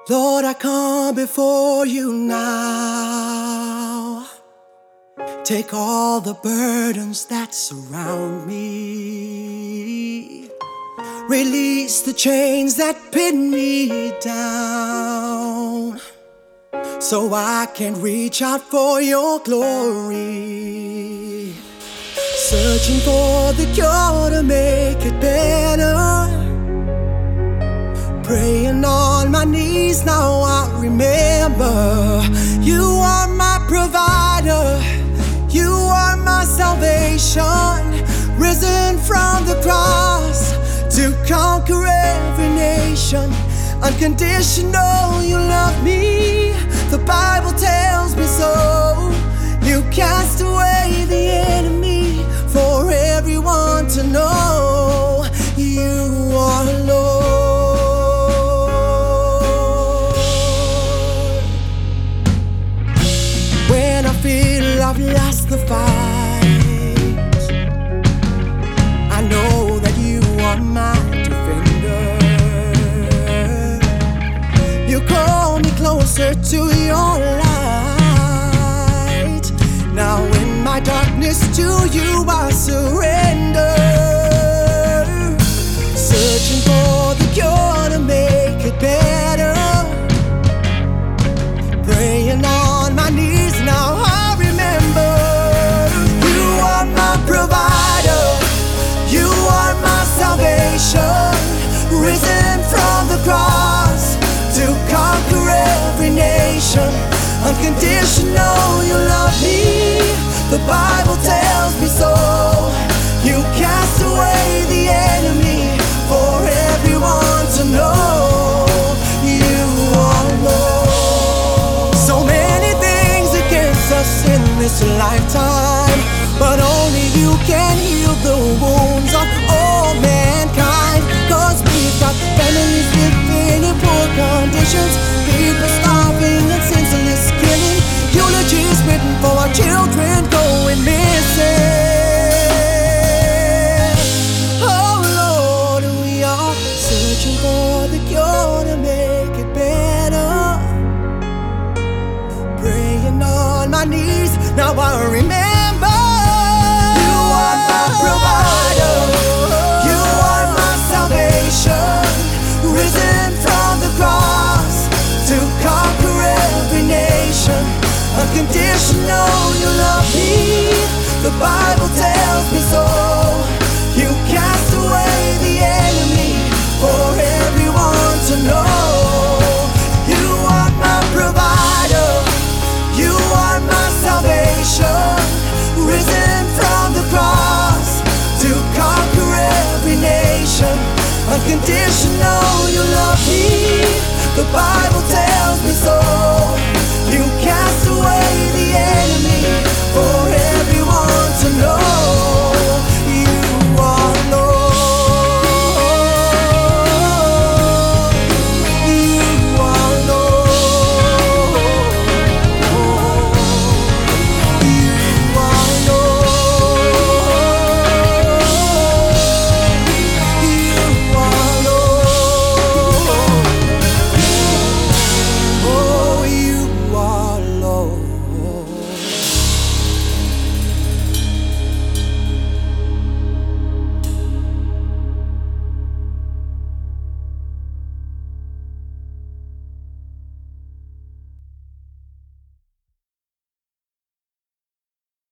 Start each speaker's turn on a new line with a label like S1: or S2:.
S1: Lord, I come before you now. Take all the burdens that surround me. Release the chains that pin me down, so I can reach out for your glory. Searching for the cure to make it better. Praying on my knees, now I remember you are my provider, you are my salvation, risen from the cross to conquer every nation. Unconditional, you love me, the Bible tells me so. You cast away the enemy for everyone to know. You are Lord. When I feel I've lost the fight, I know that you are my defender. You call me closer to your light. Now in my darkness to you I surrender. Searching for the cure to make it better. Praying on my knees, now I remember you are my provider, you are my salvation, risen from the cross to conquer every nation. Unconditional, you love me, the Bible tells me so. You cast away the enemy for everyone to know. You are Lord. So many things against us in this lifetime, but only you can heal the wounds of all mankind. Cause we've got families living in poor conditions, people starving and senseless killing, eulogies written for our children going missing. Oh Lord, we are searching for the cure to make it better. Praying on my knees, now I remember you are my provider, you are my salvation, risen from the cross to conquer every nation. Unconditional, you love me, the Bible tells me so. You cast away the enemy for everyone to know. You are my provider, you are my salvation, risen from the cross to conquer every nation. Unconditional, you love me, the Bible tells me so. You cast away the enemy for everyone to know.